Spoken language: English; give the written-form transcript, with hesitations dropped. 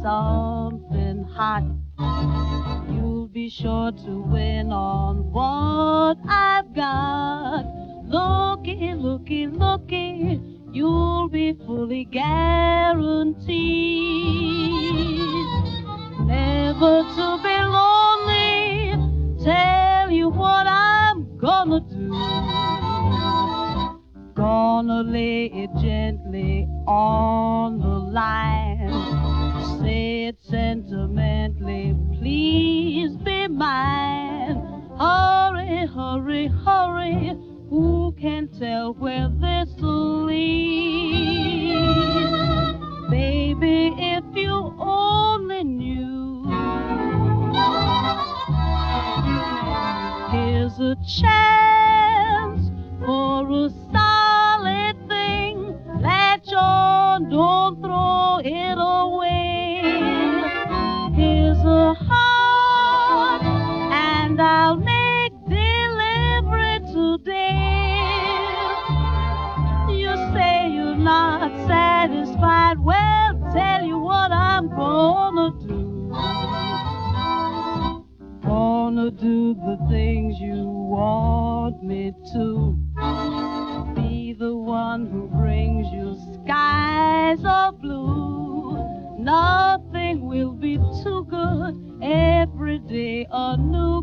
something hot. You'll be sure to win on what I've got. Looky, looky, looky, you'll be fully guaranteed never to be lonely. Tell you what I'm gonna do. Gonna lay it gently on the line. Say it sentimentally, please be mine. Hurry, hurry, hurry, who can tell where this'll lead? Baby, if you only knew, here's a chance for a solid thing. Latch on, don't throw it away. Here's a heart, and I'll make delivery today. You say you're not satisfied, well, tell you what I'm gonna do. Gonna do the things you want me to. Be the one who brings you skies of blue. Nothing will be too good, every day anew.